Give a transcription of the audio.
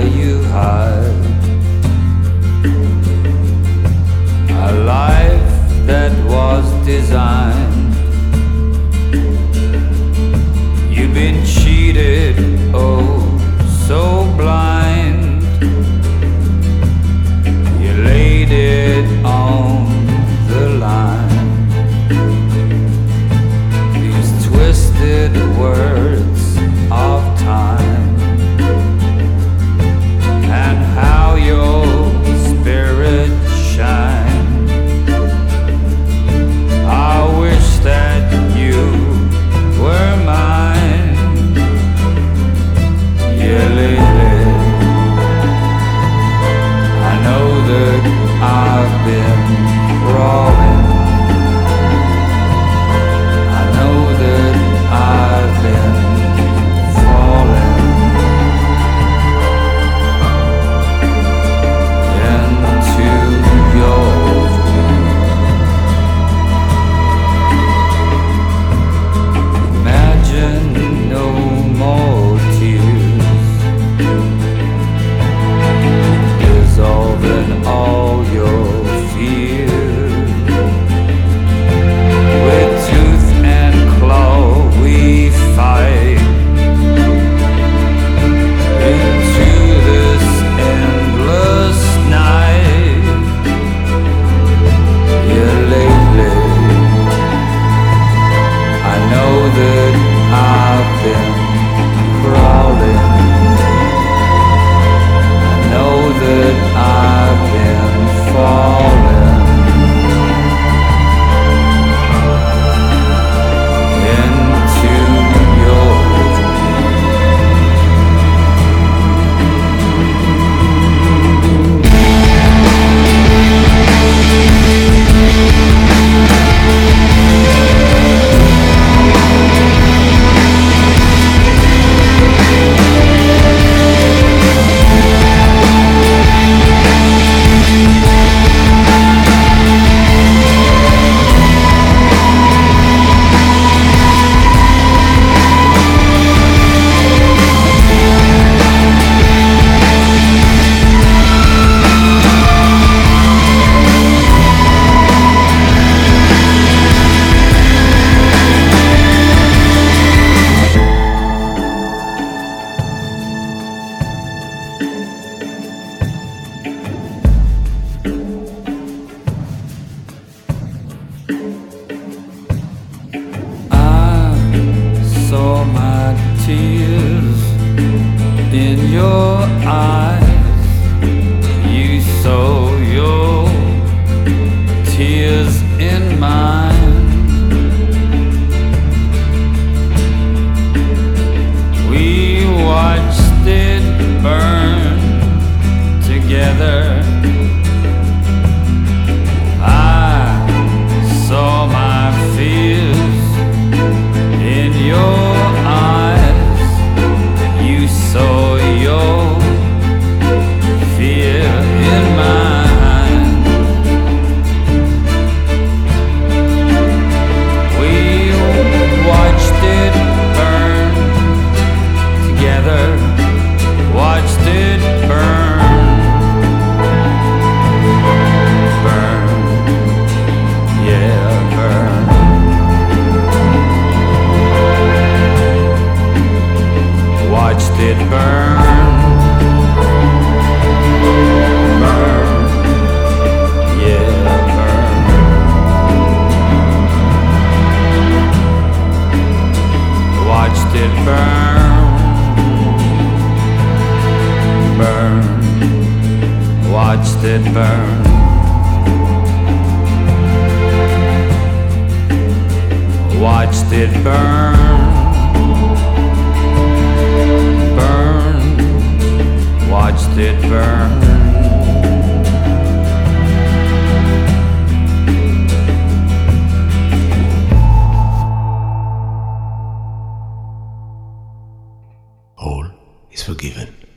you hide. A life that was designed. You've been cheated, oh, so blind. You laid it on the line. These twisted words of time, and how your spirit shine. I wish that you were mine. Yeah, lately I know that I've been crawling. I know that I've been falling into your imagine no more tears, dissolving all your fears. With tooth and claw we fight into this endless night. Yeah, lately I know that I've been crawling. I know that I've been falling into your tears in your eyes. You saw your tears in mine. We watched it burn together. I saw my fears in your eyes. You saw your fear in mine. We watched it burn together. Watched it burn, burn, yeah, burn. Watched it burn, burn, yeah, burn. Watched it burn, burn. Watched it burn. Watched it burn. Watched it burn. All is forgiven.